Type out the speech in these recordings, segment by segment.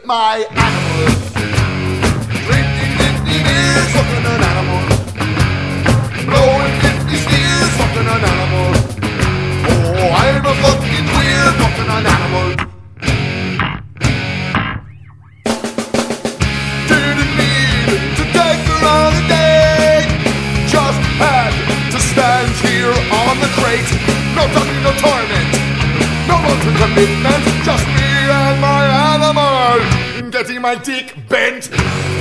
my animal. Drinking 50 beers, fucking an animal. Blowing 50 steers, fucking an animal. Oh, I'm a fucking queer, fucking an animal. Didn't need to take her on a date. Just had to stand here on the crate. No talking, no torment. No one to commitment. Just me and my animal. Getting my dick bent.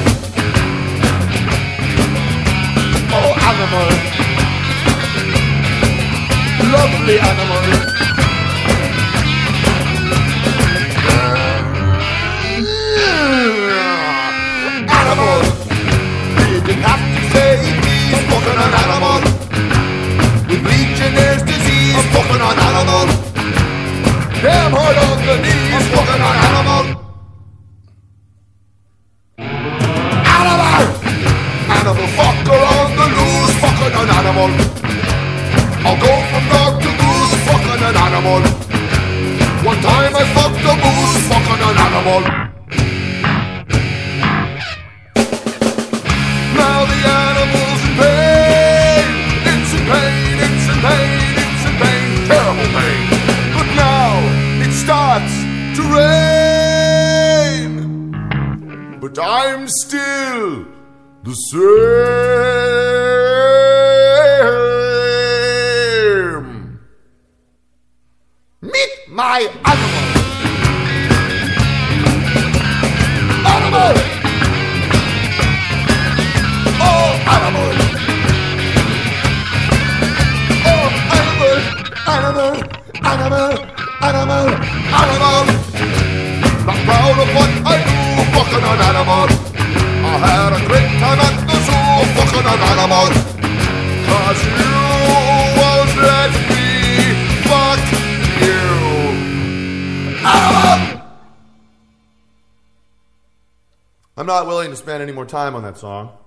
Oh, animal. Lovely animal. Animal. Didn't have to say he's fucking an animal. With Legionnaire's disease, fucking an animal. Damn hard on the knees, fucking an animal. Animal. Animal fucker on the loose, fucking an animal. I'll go from dog to goose, fucking an animal. One time I fucked a moose, fucking an animal. Now the animal's in pain. It's in pain, it's in pain, it's in pain. Terrible pain. But now it starts to rain. But I'm still the same. Meet my animal. Animal. Oh, animal. Oh, animal. Animal. Animal. Animal. Animal. Not proud of what I do, fucking an animal. I had a great time at the zoo, fucking an animal. 'Cause you won't let me fuck you. Animal! I'm not willing to spend any more time on that song.